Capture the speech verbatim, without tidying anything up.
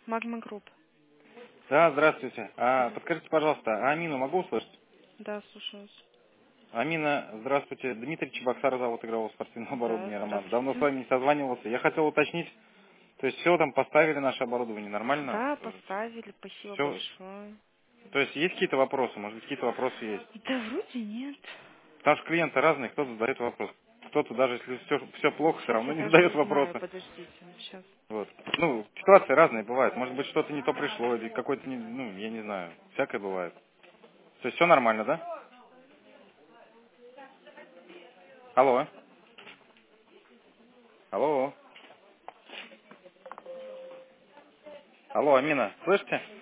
Магма Групп. Да, здравствуйте. А, подскажите, пожалуйста, а Амину могу услышать? Да, слушаюсь. Амина, здравствуйте. Дмитрий Чебоксар зовут, игрового спортивного Да, оборудования, Роман. Давно с здравствуйте. вами не созванивался. Я хотел уточнить, то есть все там поставили наше оборудование нормально? Да, поставили, спасибо Все. большое. То есть есть какие-то вопросы? Может быть, какие-то вопросы есть? Да вроде нет. Потому что клиенты разные, кто-то задает вопрос. Кто-то даже если все, все плохо, все Сейчас равно я не даже задает узнаю, вопросы. подождите. Сейчас. Вот. Ну, ситуации разные бывают. Может быть, что-то не то пришло, или какой-то, не- ну, я не знаю. Всякое бывает. То есть все нормально, да? Алло. Алло. Алло, Амина, слышите?